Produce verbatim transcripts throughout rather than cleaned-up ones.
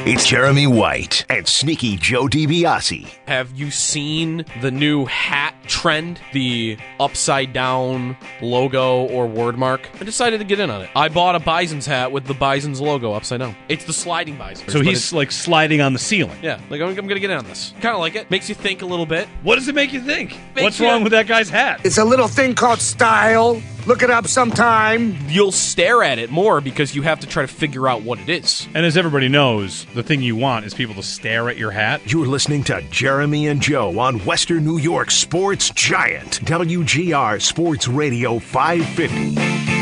It's Jeremy White and Sneaky Joe DiBiase. Have you seen the new hat trend? The upside down logo or word mark? I decided to get in on it. I bought a Bison's hat with the Bison's logo upside down. It's the sliding Bison. So he's like sliding on the ceiling. Yeah, like I'm, I'm going to get in on this. Kind of like it. Makes you think a little bit. What does it make you think? Makes What's you- wrong with that guy's hat? It's a little thing called style. Look it up sometime. You'll stare at it more because you have to try to figure out what it is. And as everybody knows, the thing you want is people to stare at your hat. You're listening to Jeremy and Joe on Western New York Sports Giant, W G R Sports Radio five fifty.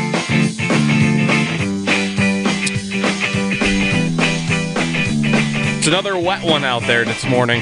It's another wet one out there this morning.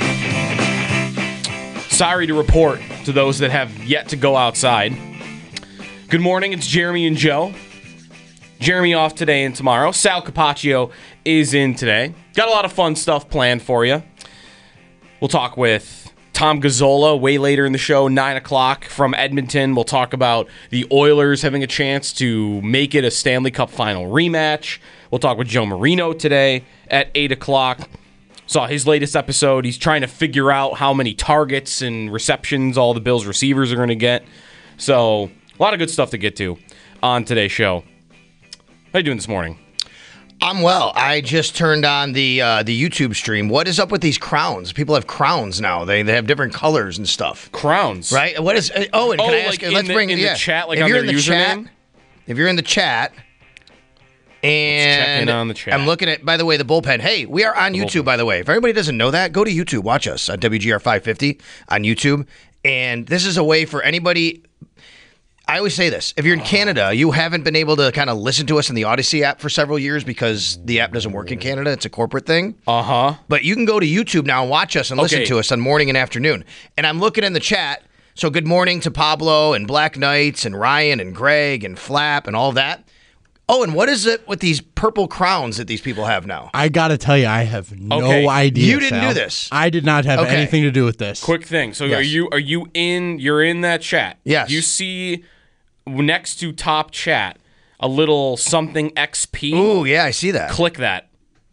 Sorry to report to those that have yet to go outside. Good morning, it's Jeremy and Joe. Jeremy off today and tomorrow. Sal Capaccio is in today. Got a lot of fun stuff planned for you. We'll talk with Tom Gazzola way later in the show, nine o'clock from Edmonton. We'll talk about the Oilers having a chance to make it a Stanley Cup final rematch. We'll talk with Joe Marino today at eight o'clock. Saw his latest episode. He's trying to figure out how many targets and receptions all the Bills receivers are going to get. So, a lot of good stuff to get to on today's show. How you doing this morning? I'm well. I just turned on the uh, the YouTube stream. What is up with these crowns? People have crowns now. They they have different colors and stuff. Crowns, Right? What is? Oh, and Oh, can I ask like you? in Let's the- bring in the yeah. chat, like if on you're their in the username? chat, if you're in the chat, and check in on the chat. I'm looking at. By the way, the bullpen. Hey, we are on YouTube. bullpen. By the way, if everybody doesn't know that, go to YouTube. Watch us on W G R five fifty on YouTube. And this is a way for anybody. I always say this. If you're in Canada, you haven't been able to kind of listen to us in the Odyssey app for several years because the app doesn't work in Canada. It's a corporate thing. Uh-huh. But you can go to YouTube now and watch us and listen Okay. to us on morning and afternoon. And I'm looking in the chat. So good morning to Pablo and Black Knights and Ryan and Greg and Flap and all that. Oh, and what is it with these purple crowns that these people have now? I gotta tell you, I have no Okay. idea. You didn't Sal. do this. I did not have Okay. anything to do with this. Quick thing. So Yes. are you are you in you're in that chat? Yes. You see next to top chat a little something X P. Ooh, yeah, I see that. Click that.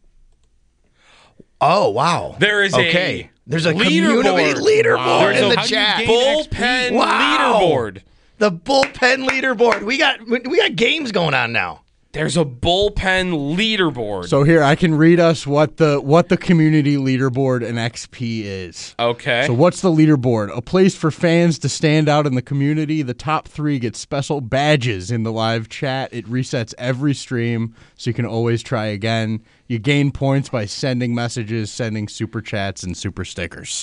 Oh, wow. There is okay. a There's a leaderboard. community leaderboard Wow. in There's the a chat. bullpen Wow. leaderboard. The bullpen leaderboard. We got we got games going on now. There's a bullpen leaderboard. So here, I can read us what the what the community leaderboard in X P is. okay. So what's the leaderboard? A place for fans to stand out in the community. The top three get special badges in the live chat. It resets every stream, so you can always try again. You gain points by sending messages, sending super chats, and super stickers.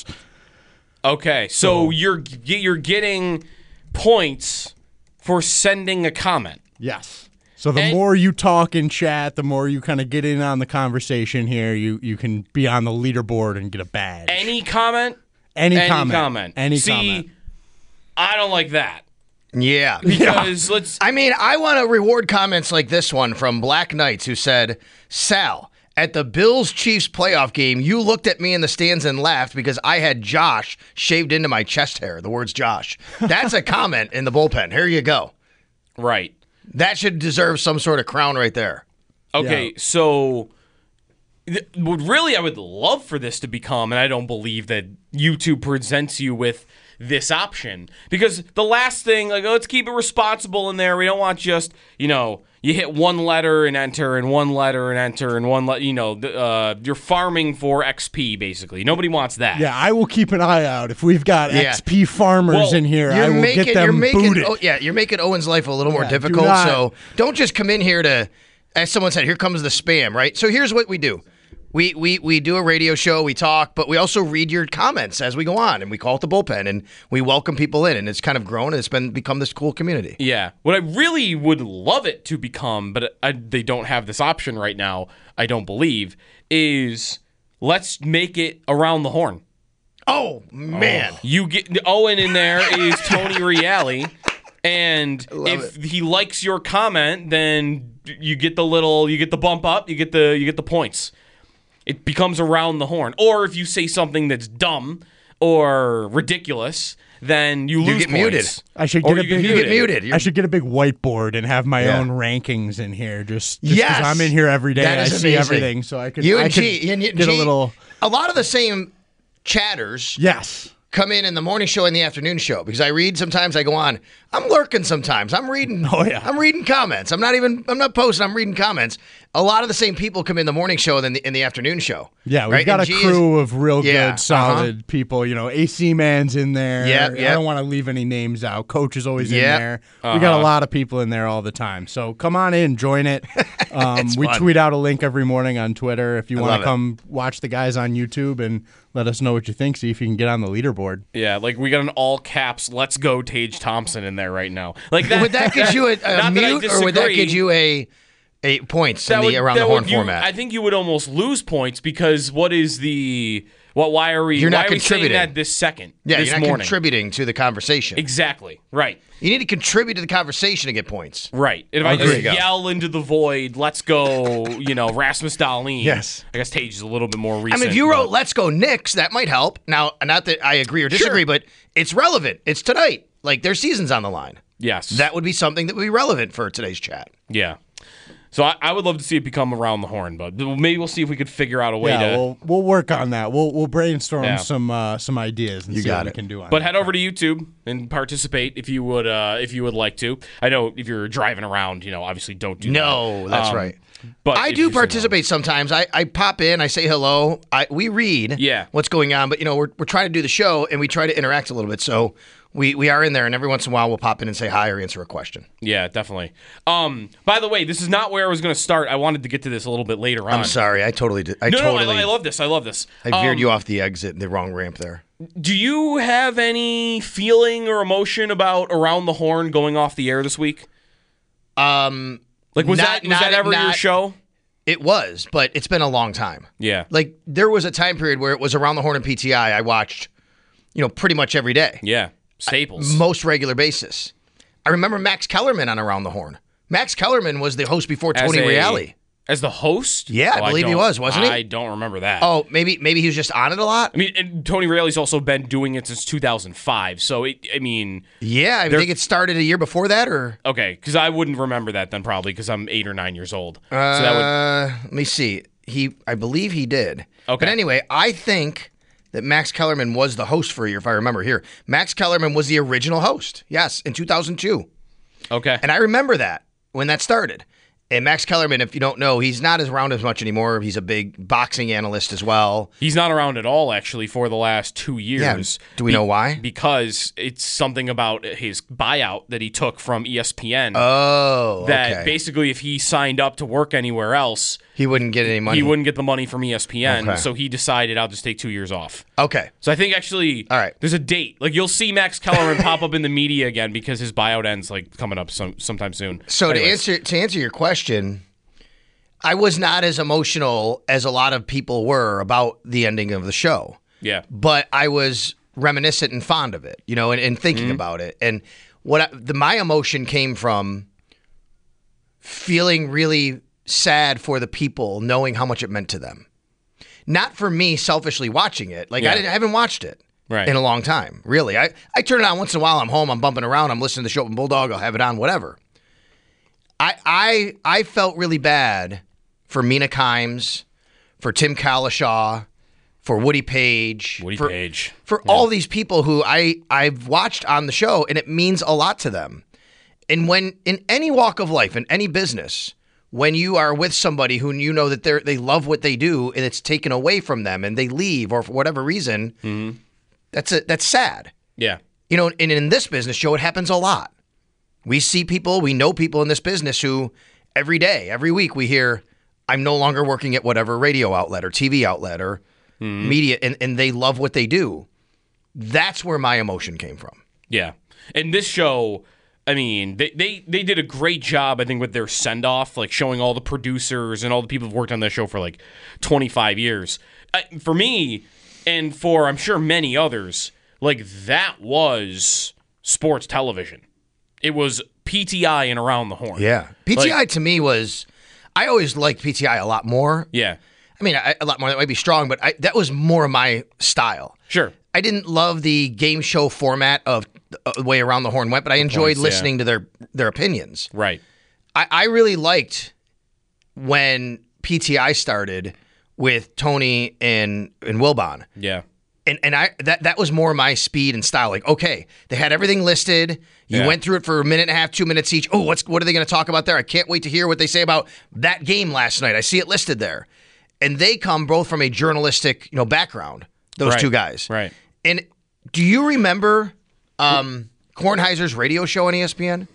Okay, so you're you're getting points for sending a comment. Yes. So the And- more you talk in chat, the more you kind of get in on the conversation here. You you can be on the leaderboard and get a badge. Any comment? Any, Any comment. comment. Any See, comment. I don't like that. Yeah. Because let's I mean, I want to reward comments like this one from Black Knights who said, Sal, at the Bills-Chiefs playoff game, you looked at me in the stands and laughed because I had Josh shaved into my chest hair. The words Josh. That's a comment in the bullpen. Here you go. right. That should deserve some sort of crown right there. Okay, Yeah. so th- what really I would love for this to become, and I don't believe that YouTube presents you with this option, because the last thing, like, oh, let's keep it responsible in there. We don't want just, you know, you hit one letter and enter, and one letter and enter, and one, le- you know, th- uh, you're farming for X P, basically. Nobody wants that. Yeah, I will keep an eye out. If we've got Yeah. X P farmers Well, in here, I You're will making, get them you're making, booted. oh, yeah, you're making Owen's life a little more Yeah, do difficult. not- So don't just come in here to, as someone said, here comes the spam, right? So here's what we do. We, we we do a radio show, we talk, but we also read your comments as we go on, and we call it the bullpen, and we welcome people in, and it's kind of grown, and it's been become this cool community. Yeah. What I really would love it to become, but I, they don't have this option right now, I don't believe, is let's make it around the horn. Oh, man. You get Owen in there is Tony Reale, and if he likes your comment, then you get the little, you get the bump up, you get the you get the points. It becomes around the horn. Or if you say something that's dumb or ridiculous, then you lose get points. muted. I should Or get a you big. get You get muted. You're- I should get a big whiteboard and have my Yeah. own rankings in here. Just, just Yes! 'cause I'm in here every day. That I is see amazing. everything, so I could. You I and could G, and, and get G, a little. a lot of the same chatters Yes. come in in the morning show and the afternoon show because I read sometimes. I go on. I'm lurking sometimes. I'm reading. Oh, yeah. I'm reading comments. I'm not even. I'm not posting. I'm reading comments. A lot of the same people come in the morning show than the, in the afternoon show. Yeah, we've right? got And a G crew is- of real Yeah, good, solid uh-huh. people. You know, A C Man's in there. Yep, I yep. don't want to leave any names out. Coach is always Yep. in there. We got a lot of people in there all the time. So come on in, join it. Um, we fun. tweet out a link every morning on Twitter. If you want love to it. come watch the guys on YouTube and let us know what you think, see if you can get on the leaderboard. Yeah, like we got an all caps "Let's go Tage Thompson" in there right now. Like that. Would that get you a, a Not that I mute, or would that disagree. get you a a points in That the would- around that the horn would- you- format? I think you would almost lose points because what is the what? Why are we? You're not why are we saying contributing. that this second? yeah, this you're not morning. contributing to the conversation. Exactly. Right. You need to contribute to the conversation to get points. Right. And if I There just you go. yell into the void, "Let's go," you know, Rasmus Dahlin. Yes. I guess Tage is a little bit more I recent. mean, if you wrote but- "Let's go Knicks," that might help. Now, not that I agree or disagree, Sure. but it's relevant. It's tonight. Like their season's on the line. yes, That would be something that would be relevant for today's chat. yeah. So I, I would love to see it become around the horn, but maybe we'll see if we could figure out a way Yeah, to. we'll we'll work on that. We'll we'll brainstorm Yeah. some uh, some ideas and You see got what we it. can do on But it. head over to YouTube and participate if you would uh, if you would like to. I know if you're driving around, you know, obviously don't do that. No, that's Um, right. But I if do you're sitting participate sometimes. I, I pop in, I say hello. I we read Yeah. what's going on, but you know we're we're trying to do the show and we try to interact a little bit. So we we are in there, and every once in a while we'll pop in and say hi or answer a question. Yeah, definitely. Um, by the way, this is not where I was going to start. I wanted to get to this a little bit later on. I'm sorry, I totally did. I No, totally. no, I, I love this. I love this. I veered Um, you off the exit, the wrong ramp there. Do you have any feeling or emotion about Around the Horn going off the air this week? Um, Like, was Not- that was not- that ever your not- show? it was, but it's been a long time. Yeah. Like there was a time period where it was Around the Horn and P T I. I watched, you know, pretty much every day, Yeah. Staples. most regular basis. I remember Max Kellerman on Around the Horn. Max Kellerman was the host before As Tony a- Reale. As the host? Yeah, I Oh, believe he don't- was, wasn't he? I don't remember that. Oh, maybe maybe he was just on it a lot. I mean, and Tony Reale's also been doing it since two thousand five. So, it, I mean, Yeah, I They're- think it started a year before that, or okay, because I wouldn't remember that then probably because I'm eight or nine years old. So uh, that would. let me see. He, I believe he did. Okay. But anyway, I think that Max Kellerman was the host for a year, if I remember here. Max Kellerman was the original host. Yes, in two thousand two. Okay. And I remember that when that started. And Max Kellerman, if you don't know, he's not as around as much anymore. He's a big boxing analyst as well. He's not around at all, actually, for the last two years. Do we know why? Because it's something about his buyout that he took from E S P N. Oh, that okay. basically, if he signed up to work anywhere else, He wouldn't get any money. he wouldn't get the money from E S P N. Okay. So he decided, I'll just take two years off. Okay. So I think actually, All right. there's a date. Like you'll see Max Kellerman pop up in the media again because his buyout ends like coming up some sometime soon. So to Anyways. answer to answer your question, I was not as emotional as a lot of people were about the ending of the show, yeah, but I was reminiscent and fond of it, you know, and, and thinking Mm-hmm. about it. And what I, the my emotion came from feeling really sad for the people, knowing how much it meant to them. Not for me selfishly watching it. Like Yeah. I, didn't, I haven't watched it Right. in a long time, really. I, I turn it on once in a while. I'm home. I'm bumping around. I'm listening to Show Up and Bulldog. I'll have it on, whatever. I I I felt really bad for Mina Kimes, for Tim Kalishaw, for Woody Page, Woody for, Page. for all these people who I I've watched on the show, and it means a lot to them. And when in any walk of life, in any business, when you are with somebody who you know that they they love what they do, and it's taken away from them, and they leave, or for whatever reason, Mm-hmm. that's a, that's sad. Yeah. You know, and in this business show, it happens a lot. We see people, we know people in this business who every day, every week, we hear, I'm no longer working at whatever radio outlet or T V outlet or media, and, and they love what they do. That's where my emotion came from. Yeah. And this show, I mean, they, they, they did a great job, I think, with their send off, like showing all the producers and all the people who've worked on this show for like twenty-five years. Uh, for me, and for I'm sure many others, like that was sports television. It was P T I and Around the Horn. Yeah. P T I Like- to me was, I always liked P T I a lot more. Yeah. I mean, I, a lot more, that might be strong, but I, that was more my style. Sure. I didn't love the game show format of uh, the way Around the Horn went, but I enjoyed points, yeah. listening to their their opinions. Right. I, I really liked when P T I started with Tony and and Wilbon. Yeah. And and I that that was more my speed and style. Like, okay, they had everything listed. You Yeah. went through it for a minute and a half, two minutes each. Oh, what's what are they going to talk about there? I can't wait to hear what they say about that game last night. I see it listed there. And they come both from a journalistic, you know, background. Those Right. two guys. Right. And do you remember um, Kornheiser's radio show on E S P N?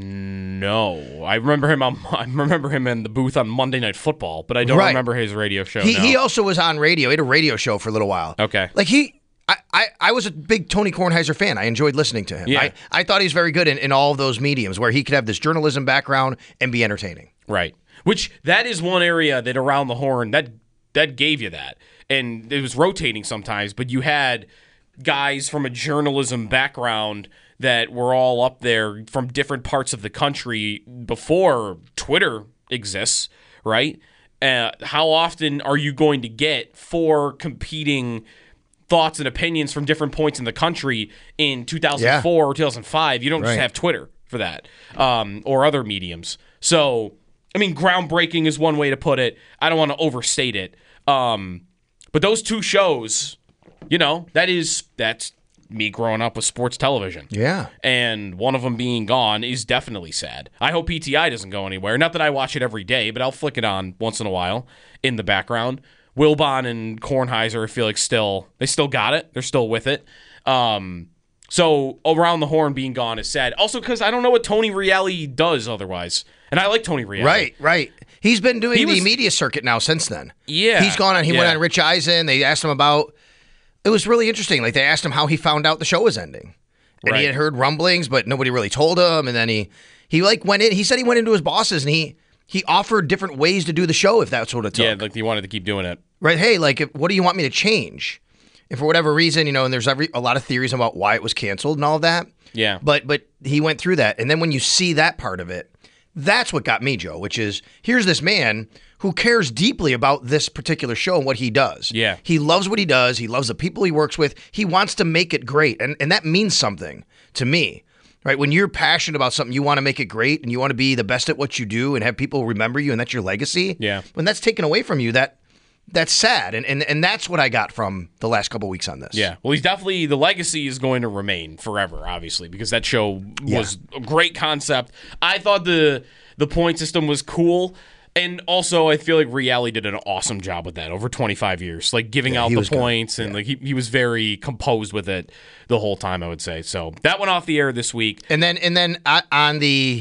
No, I remember him on. I remember him in the booth on Monday Night Football, but I don't Right. remember his radio show. He no. he also was on radio. He had a radio show for a little while. Okay. Like he, I, I, I was a big Tony Kornheiser fan. I enjoyed listening to him. Yeah. I, I thought he was very good in, in all of those mediums where he could have this journalism background and be entertaining. Right. Which that is one area that Around the Horn that that gave you that, and it was rotating sometimes, but you had guys from a journalism background that were all up there from different parts of the country before Twitter exists, right? Uh, how often are you going to get four competing thoughts and opinions from different points in the country in two thousand four or two thousand five? You don't just Right. have Twitter for that, um, or other mediums. So, I mean, groundbreaking is one way to put it. I don't want to overstate it. Um, but those two shows, you know, that is, that's me growing up with sports television. Yeah. And one of them being gone is definitely sad. I hope P T I doesn't go anywhere. Not that I watch it every day, but I'll flick it on once in a while in the background. Wilbon and Kornheiser, I feel like still, they still got it. They're still with it. Um, so Around the Horn being gone is sad. Also because I don't know what Tony Reali does otherwise. And I like Tony Reali. Right, right. He's been doing He the was- media circuit now since then. Yeah. He's gone on. He went Yeah. on Rich Eisen. They asked him about. It was really interesting. Like they asked him how he found out the show was ending, and Right. he had heard rumblings, but nobody really told him. And then he he like went in. He said he went into his bosses and he he offered different ways to do the show if that's what it took. Yeah, like he wanted to keep doing it. Right. Hey, like, if, what do you want me to change? And for whatever reason, you know, and there's every a lot of theories about why it was canceled and all of that. Yeah. But but he went through that, and then when you see that part of it, that's what got me, Joe. Which is here's this man who cares deeply about this particular show and what he does. Yeah. He loves what he does. He loves the people he works with. He wants to make it great, and and that means something to me. Right? When you're passionate about something, you want to make it great, and you want to be the best at what you do, and have people remember you, and that's your legacy. Yeah. When that's taken away from you, that. That's sad, and, and and that's what I got from the last couple weeks on this. Yeah. Well, he's definitely, the legacy is going to remain forever, obviously, because that show was a great concept. I thought the the point system was cool. And also, I feel like Reali did an awesome job with that over twenty-five years, like giving Yeah, out he the was good. points, and like he, he was very composed with it the whole time, I would say. So that went off the air this week. And then and then uh, on the,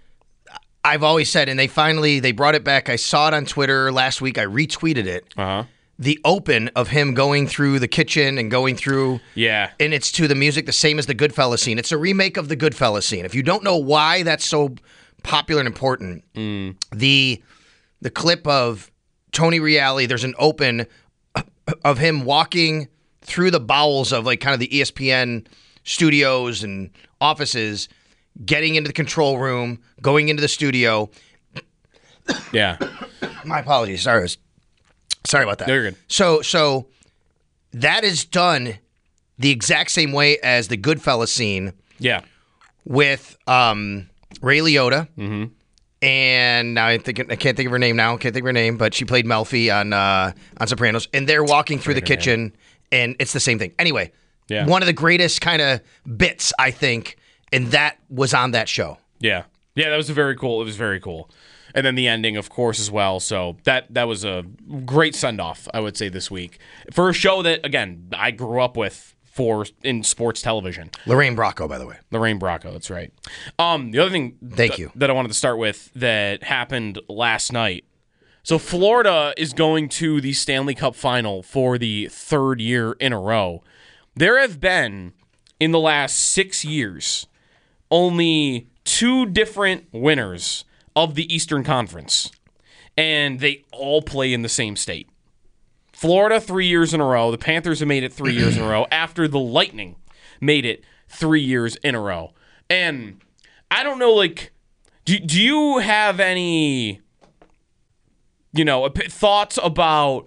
I've always said, and they finally they brought it back. I saw it on Twitter last week. I retweeted it. Uh huh. The open of him going through the kitchen and going through. Yeah. And it's to the music, the same as the Goodfellas scene. It's a remake of the Goodfellas scene. If you don't know why that's so popular and important, Mm. the the clip of Tony Reali, there's an open of him walking through the bowels of like kind of the E S P N studios and offices, getting into the control room, going into the studio. Yeah. My apologies. Sorry, I was- sorry about that. No, you're good. So, so that is done the exact same way as the Goodfellas scene Yeah. with um, Ray Liotta. Mm-hmm. And now I think I can't think of her name now. Can't think of her name, but she played Melfi on uh, on Sopranos. And they're walking through the kitchen, and it's the same thing. Anyway, Yeah. one of the greatest kind of bits, I think, and that was on that show. Yeah. Yeah, that was a very cool. It was very cool. And then the ending, of course, as well. So that that was a great send-off, I would say, this week. For a show that, again, I grew up with for in sports television. Lorraine Bracco, by the way. Lorraine Bracco, that's right. Um, the other thing Thank th- you. that I wanted to start with that happened last night. So Florida is going to the Stanley Cup Final for the third year in a row. There have been, in the last six years, only two different winners of the Eastern Conference, and they all play in the same state. Florida, three years in a row. The Panthers have made it three years in a row after the Lightning made it three years in a row. And I don't know, like, do, do you have any, you know, op- thoughts about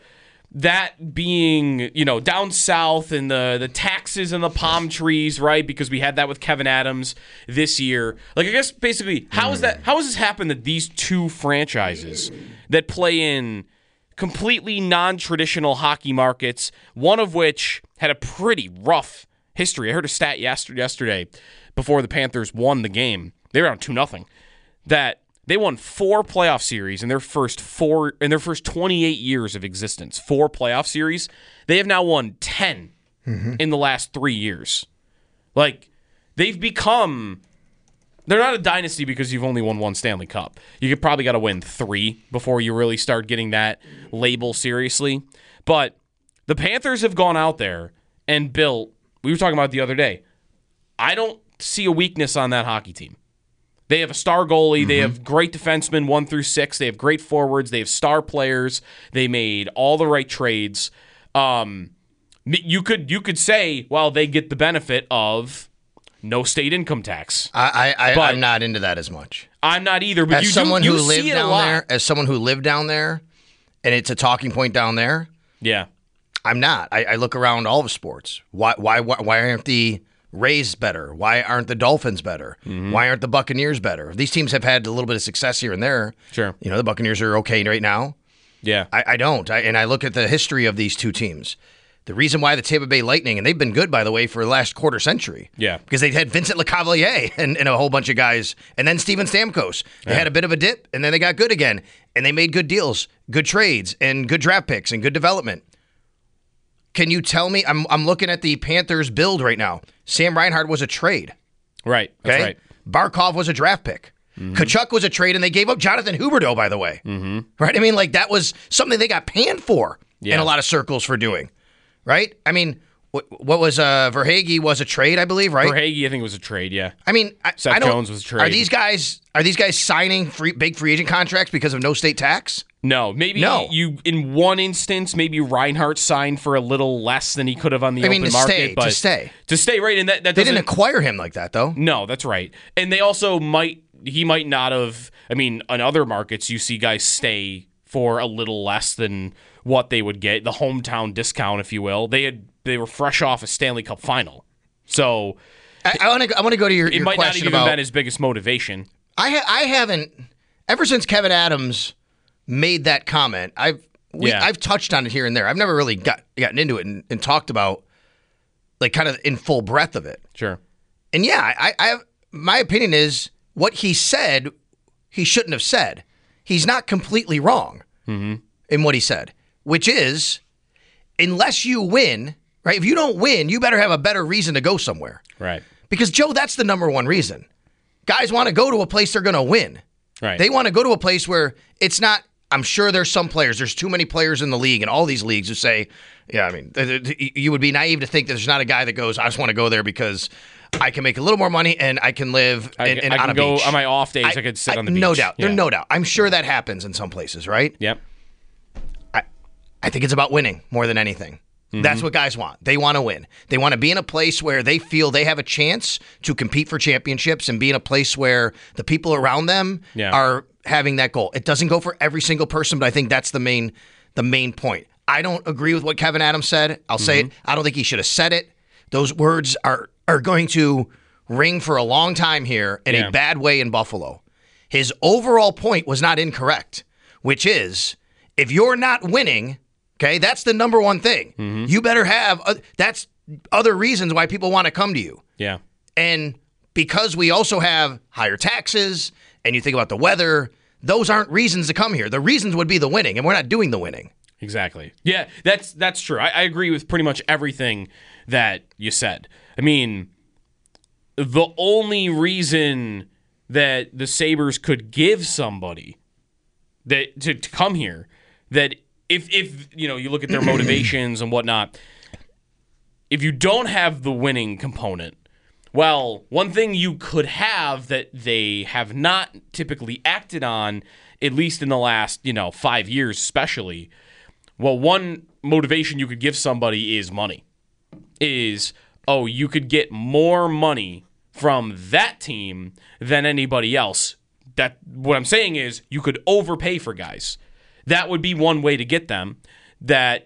that being, you know, down south and the, the taxes and the palm trees, right? Because we had that with Kevin Adams this year. Like, I guess basically, how is that? How has this happened that these two franchises that play in completely non-traditional hockey markets, one of which had a pretty rough history. I heard a stat yesterday before the Panthers won the game. They were on two nothing. That they won four playoff series in their first four in their first twenty-eight years of existence. Four playoff series. They have now won ten mm-hmm. in the last three years. Like, they've become. They're not a dynasty because you've only won one Stanley Cup. You could probably got to win three before you really start getting that label seriously. But the Panthers have gone out there and built. We were talking about it the other day. I don't see a weakness on that hockey team. They have a star goalie. Mm-hmm. They have great defensemen, one through six. They have great forwards. They have star players. They made all the right trades. Um, you could you could say, well, they get the benefit of no state income tax. I, I, I I'm not into that as much. I'm not either. But as you someone do, you who lived down there, as someone who lived down there, and it's a talking point down there. Yeah, I'm not. I, I look around all of sports. Why why why, why aren't the Rays better? Why aren't the Dolphins better? Mm-hmm. Why aren't the Buccaneers better? These teams have had a little bit of success here and there. Sure. You know, the Buccaneers are okay right now. Yeah. I, I don't. I, and I look at the history of these two teams. The reason why the Tampa Bay Lightning, and they've been good, by the way, for the last quarter century. Yeah. Because they had Vincent Lecavalier and, and a whole bunch of guys, and then Steven Stamkos. They yeah. had a bit of a dip, and then they got good again. And they made good deals, good trades, and good draft picks, and good development. Can you tell me? I'm I'm looking at the Panthers build right now. Sam Reinhart was a trade. Right. That's okay? right. Barkov was a draft pick. Mm-hmm. Kachuk was a trade, and they gave up Jonathan Huberdeau, by the way. Mm-hmm. Right? I mean, like, that was something they got panned for yeah. in a lot of circles for doing. Right? I mean, what, what was uh, Verhaeghe was a trade, I believe, right? Verhaeghe, I think, was a trade, yeah. I mean, I, Seth I don't, Jones was a trade. Are these guys are these guys signing free, big free agent contracts because of no state tax? No, maybe no. you in one instance, maybe Reinhart signed for a little less than he could have on the I open mean, to market. Stay, but to stay, to stay, right? And that, that they didn't acquire him like that, though. No, that's right. And they also might he might not have. I mean, on other markets, you see guys stay for a little less than what they would get, the hometown discount, if you will. They had they were fresh off a Stanley Cup final, so I, I want to I want to go to your, it your might not question even about been his biggest motivation. I ha- I haven't ever since Kevin Adams made that comment. I've we, yeah. I've touched on it here and there. I've never really got gotten into it and, and talked about like kind of in full breadth of it. Sure. And yeah, I, I have my opinion is what he said he shouldn't have said. He's not completely wrong mm-hmm. in what he said, which is unless you win, right? If you don't win, you better have a better reason to go somewhere. Right. Because, Joe, that's the number one reason. Guys want to go to a place they're going to win. Right. They want to go to a place where it's not, I'm sure there's some players, there's too many players in the league and all these leagues who say, yeah, I mean, you would be naive to think that there's not a guy that goes, I just want to go there because I can make a little more money and I can live I, in, in, I on can a go beach. On my off days, I, I could sit I, on the beach. No doubt. Yeah. There's no doubt. I'm sure that happens in some places, right? Yep. I, I think it's about winning more than anything. Mm-hmm. That's what guys want. They want to win. They want to be in a place where they feel they have a chance to compete for championships and be in a place where the people around them yeah. are having that goal. It doesn't go for every single person, but I think that's the main the main point. I don't agree with what Kevin Adams said. I'll mm-hmm. say it. I don't think he should have said it. Those words are are going to ring for a long time here in yeah. a bad way in Buffalo. His overall point was not incorrect, which is if you're not winning, okay, that's the number one thing. Mm-hmm. You better have, uh, that's other reasons why people want to come to you. Yeah. And because we also have higher taxes and you think about the weather, those aren't reasons to come here. The reasons would be the winning, and we're not doing the winning. Exactly. Yeah, that's that's true. I, I agree with pretty much everything that you said. I mean, the only reason that the Sabres could give somebody that to, to come here, that if if you know you look at their motivations and whatnot, if you don't have the winning component, well, one thing you could have that they have not typically acted on, at least in the last you know five years, especially. Well, one motivation you could give somebody is money. Is oh, you could get more money from that team than anybody else. That what I'm saying is you could overpay for guys. That would be one way to get them. That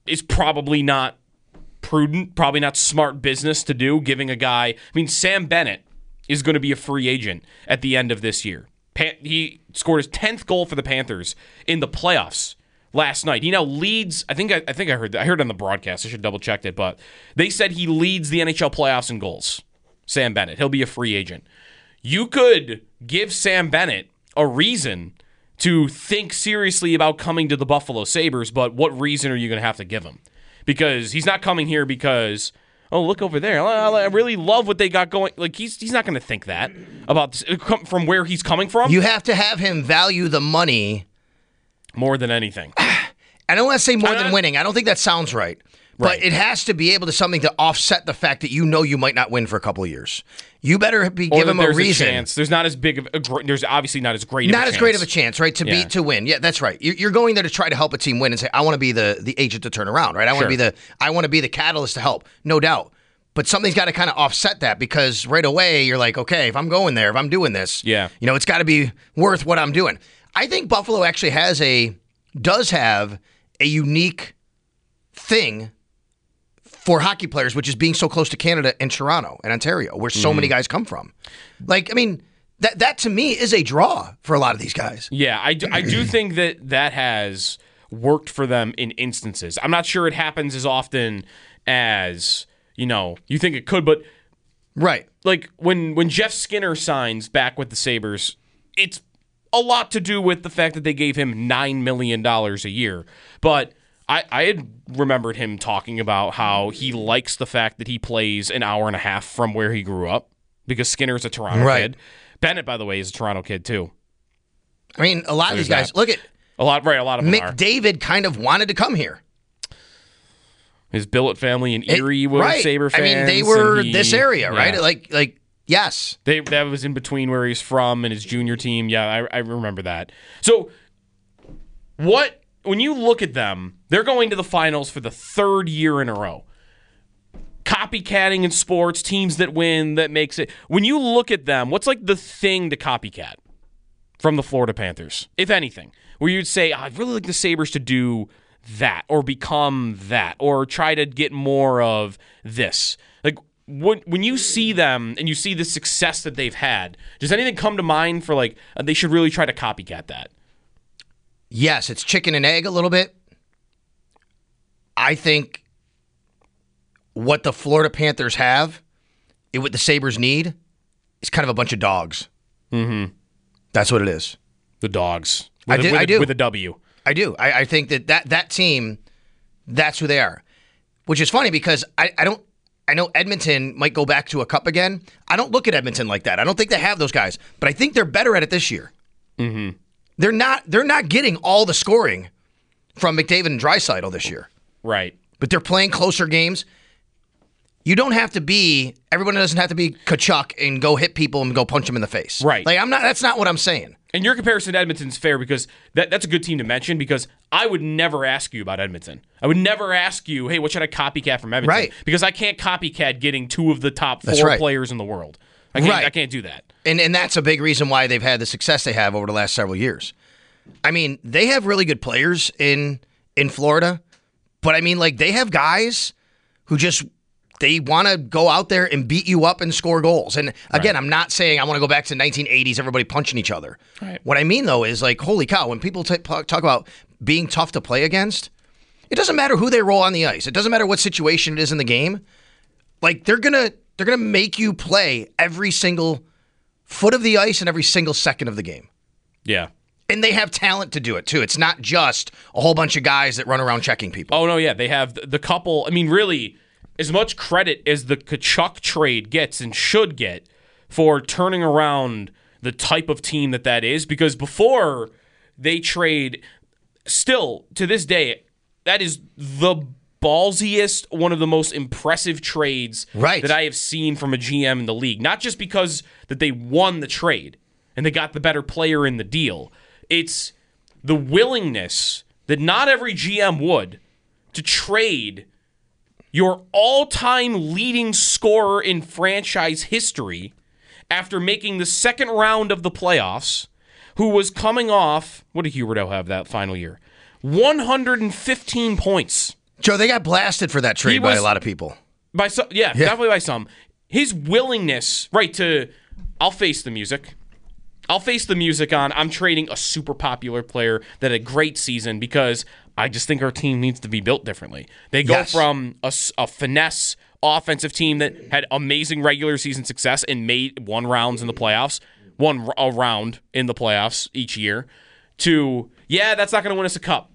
is probably not prudent, probably not smart business to do, giving a guy, I mean, Sam Bennett is going to be a free agent at the end of this year. Pan- he scored his tenth goal for the Panthers in the playoffs last night. He now leads, I think I, I think I heard that. I heard it on the broadcast. I should double check it, but they said he leads the N H L playoffs in goals. Sam Bennett. He'll be a free agent. You could give Sam Bennett a reason to think seriously about coming to the Buffalo Sabres, but what reason are you going to have to give him? Because he's not coming here because, oh, look over there. I really love what they got going. Like, he's he's not going to think that about this, from where he's coming from. You have to have him value the money more than anything. I don't want to say more I, than winning. I don't think that sounds right. But right. it has to be able to something to offset the fact that you know you might not win for a couple of years. You better be or give him a there's reason. A chance. There's not as big of a. There's obviously not as great. Of not a as chance. great of a chance, right? To yeah. be to win. Yeah, that's right. You're, you're going there to try to help a team win and say, I want to be the the agent to turn around, right? I want to sure. be the I want to be the catalyst to help, no doubt. But something's got to kind of offset that because right away you're like, okay, if I'm going there, if I'm doing this, yeah, you know, it's got to be worth what I'm doing. I think Buffalo actually has a does have a unique thing for hockey players, which is being so close to Canada and Toronto and Ontario, where so mm. many guys come from. Like, I mean, that that to me is a draw for a lot of these guys. Yeah, I do, I do think that that has worked for them in instances. I'm not sure it happens as often as, you know, you think it could, but right. Like when when Jeff Skinner signs back with the Sabres, it's a lot to do with the fact that they gave him nine million dollars a year. But I, I had remembered him talking about how he likes the fact that he plays an hour and a half from where he grew up because Skinner's a Toronto right. kid. Bennett, by the way, is a Toronto kid too. I mean, a lot so of these guys, that. look at a lot, right? A lot of them McDavid are. kind of wanted to come here. His Billet family in Erie it, were right. Sabre fans. I mean, they were he, this area, yeah. right? Like, like yes, they that was in between where he's from and his junior team. Yeah, I, I remember that. So, what? When you look at them, they're going to the finals for the third year in a row. Copycatting in sports, teams that win, that makes it. When you look at them, what's like the thing to copycat from the Florida Panthers, if anything, where you'd say, oh, I'd really like the Sabres to do that or become that or try to get more of this? Like, when, when you see them and you see the success that they've had, does anything come to mind for like, uh, they should really try to copycat that? Yes, it's chicken and egg a little bit. I think what the Florida Panthers have, and what the Sabres need, is kind of a bunch of dogs. Mm-hmm. That's what it is. The dogs. With I do. A, with I a, do. With a W. I do. I, I think that, that that team, that's who they are. Which is funny because I, I don't. I know Edmonton might go back to a cup again. I don't look at Edmonton like that. I don't think they have those guys, but I think they're better at it this year. Mm-hmm. They're not. They're not getting all the scoring from McDavid and Draisaitl this year. Right. But they're playing closer games. You don't have to be. Everyone doesn't have to be Kachuk and go hit people and go punch them in the face. Right. Like I'm not. That's not what I'm saying. And your comparison to Edmonton's fair because that, that's a good team to mention because I would never ask you about Edmonton. I would never ask you, hey, what should I copycat from Edmonton? Right. Because I can't copycat getting two of the top four right. players in the world. I can't, right. I can't do that. And and that's a big reason why they've had the success they have over the last several years. I mean, they have really good players in in Florida, but I mean, like they have guys who just they want to go out there and beat you up and score goals. And again, right. I'm not saying I want to go back to nineteen eighties, everybody punching each other. Right. What I mean though is like, holy cow, when people t- talk about being tough to play against, it doesn't matter who they roll on the ice. It doesn't matter what situation it is in the game. Like they're gonna they're gonna make you play every single foot of the ice and every single second of the game. Yeah. And they have talent to do it, too. It's not just a whole bunch of guys that run around checking people. Oh, no, yeah. They have the couple. I mean, really, as much credit as the Kachuk trade gets and should get for turning around the type of team that that is, because before they trade, still, to this day, that is the ballsiest, one of the most impressive trades right. that I have seen from a G M in the league. Not just because that they won the trade and they got the better player in the deal. It's the willingness that not every G M would to trade your all-time leading scorer in franchise history after making the second round of the playoffs, who was coming off, what did Huberdeau have that final year? one hundred fifteen points Joe, they got blasted for that trade He by was- a lot of people. By some, yeah, Yeah. definitely by some. His willingness, right, to I'll face the music. I'll face the music on I'm trading a super popular player that had a great season because I just think our team needs to be built differently. They go Yes. from a, s- a finesse offensive team that had amazing regular season success and made one rounds in the playoffs, one r- a round in the playoffs each year, to yeah, that's not going to win us a cup.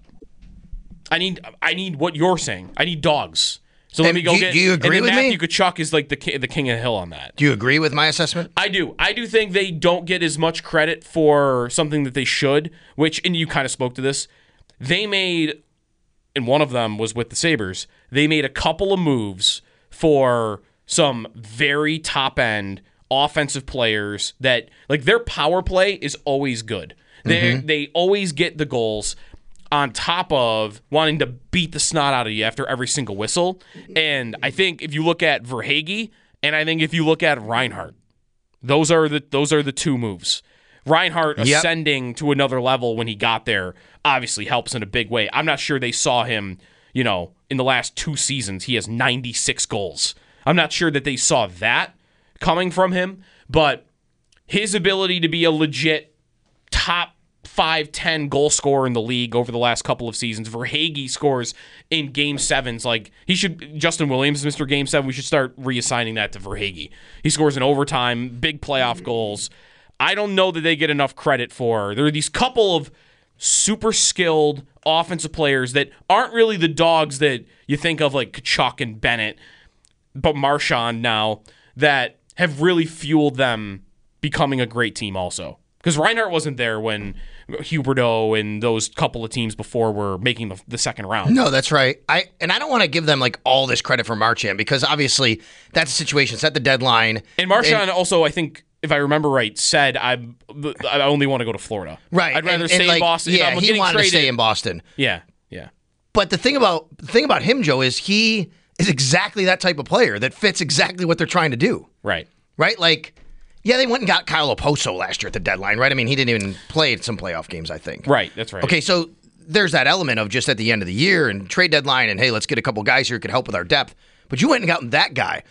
I need I need what you're saying. I need dogs. So let And me go do- get. do you agree and with then me? Matthew Tkachuk is like the ki- the king of the hill on that. Do you agree with my assessment? I do. I do think they don't get as much credit for something that they should. Which, and you kind of spoke to this. They made, and one of them was with the Sabres. They made a couple of moves for some very top end offensive players that, like, their power play is always good. They Mm-hmm. they always get the goals, on top of wanting to beat the snot out of you after every single whistle. And I think if you look at Verhaeghe, and I think if you look at Reinhart, those are the those are the two moves. Reinhart Yep. ascending to another level when he got there obviously helps in a big way. I'm not sure they saw him, you know, in the last two seasons. He has ninety-six goals. I'm not sure that they saw that coming from him, but his ability to be a legit top five, ten goal scorer in the league over the last couple of seasons. Verhaeghe scores in game sevens. Like, he should, Justin Williams, Mister Game seven, we should start reassigning that to Verhaeghe. He scores in overtime, big playoff goals. I don't know that they get enough credit for. There are these couple of super skilled offensive players that aren't really the dogs that you think of, like Tkachuk and Bennett, but Marchand now, that have really fueled them becoming a great team also. Because Reinhart wasn't there when Huberdeau and those couple of teams before were making the, the second round. No, that's right. I and I don't want to give them like all this credit for Marchand because obviously that's a situation. Set the deadline. And Marchand also, I think, if I remember right, said I I only want to go to Florida. Right. I'd rather and, stay and, in like, Boston. If Yeah, I'm he getting wanted traded, to stay in Boston. Yeah, yeah. But the thing about the thing about him, Joe, is he is exactly that type of player that fits exactly what they're trying to do. Right. Right? Like, yeah, they went and got Kyle Oposo last year at the deadline, right? I mean, he didn't even play some playoff games, I think. Right, that's right. Okay, so there's that element of just at the end of the year and trade deadline and, hey, let's get a couple guys here who could help with our depth. But you went and got that guy.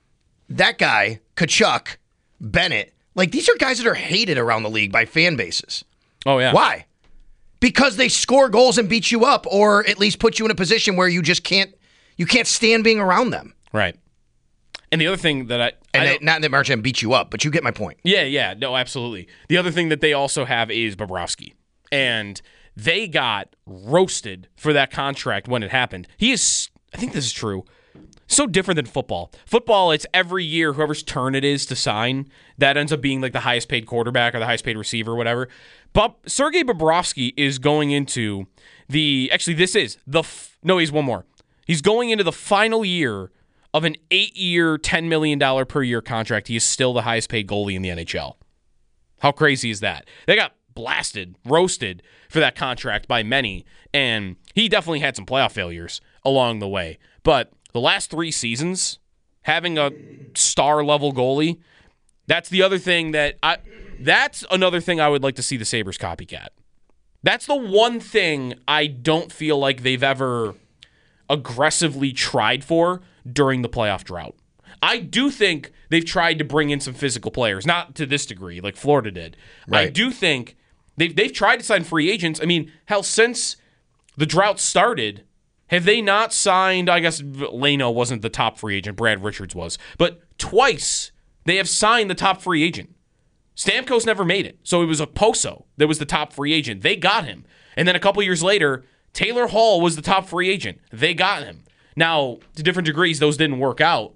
That guy, Tkachuk, Bennett, like these are guys that are hated around the league by fan bases. Oh, yeah. Why? Because they score goals and beat you up or at least put you in a position where you just can't you can't stand being around them. Right. And the other thing that I... And I they, don't- not that Marchand beat you up, but you get my point. Yeah, yeah, no, absolutely. The other thing that they also have is Bobrovsky. And they got roasted for that contract when it happened. He is, I think this is true, so different than football. Football, it's every year, whoever's turn it is to sign, that ends up being like the highest paid quarterback or the highest paid receiver or whatever. But Sergei Bobrovsky is going into the, actually this is, the, f- no, he's one more. He's going into the final year of an eight-year, ten million dollars per year contract. He is still the highest paid goalie in the N H L. How crazy is that? They got blasted, roasted for that contract by many, and he definitely had some playoff failures along the way. But the last three seasons, having a star-level goalie, that's the other thing that I... That's another thing I would like to see the Sabres copycat. That's the one thing I don't feel like they've ever aggressively tried for during the playoff drought. I do think they've tried to bring in some physical players, not to this degree like Florida did. I Right. do think they've they've tried to sign free agents. I mean, hell, since the drought started, have they not signed, I guess Leno wasn't the top free agent, Brad Richards was, but twice they have signed the top free agent. Stamkos never made it, so it was Oposo that was the top free agent. They got him. And then a couple years later, Taylor Hall was the top free agent. They got him. Now, to different degrees, those didn't work out.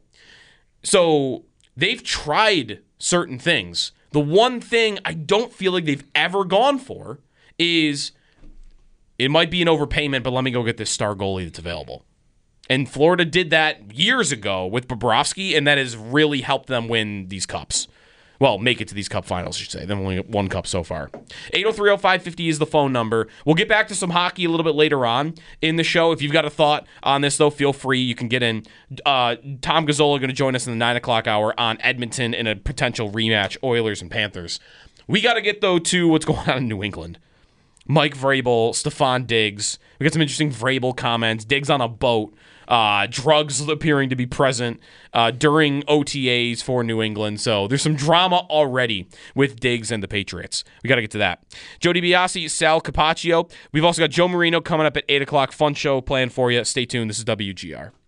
So they've tried certain things. The one thing I don't feel like they've ever gone for is it might be an overpayment, but let me go get this star goalie that's available. And Florida did that years ago with Bobrovsky, and that has really helped them win these cups. Well, make it to these cup finals, I should say. They've only got one cup so far. eight oh three oh five fifty is the phone number. We'll get back to some hockey a little bit later on in the show. If you've got a thought on this, though, feel free. You can get in. Uh, Tom Gazzola going to join us in the nine o'clock hour on Edmonton in a potential rematch, Oilers and Panthers. We got to get, though, to what's going on in New England. Mike Vrabel, Stephon Diggs. We got some interesting Vrabel comments. Diggs on a boat. Uh, drugs appearing to be present uh, during O T As for New England. So there's some drama already with Diggs and the Patriots. We got to get to that. Joe DiBiase, Sal Capaccio. We've also got Joe Marino coming up at eight o'clock. Fun show planned for you. Stay tuned. This is W G R.